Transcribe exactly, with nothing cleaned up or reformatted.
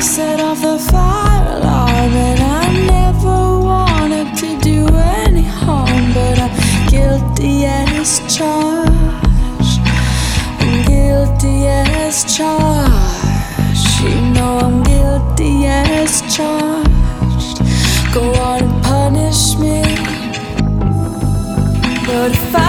set off the fire alarm, and I never wanted to do any harm, but I'm guilty as charged. I'm guilty as charged. You know I'm guilty as charged. Go on and punish me, but if I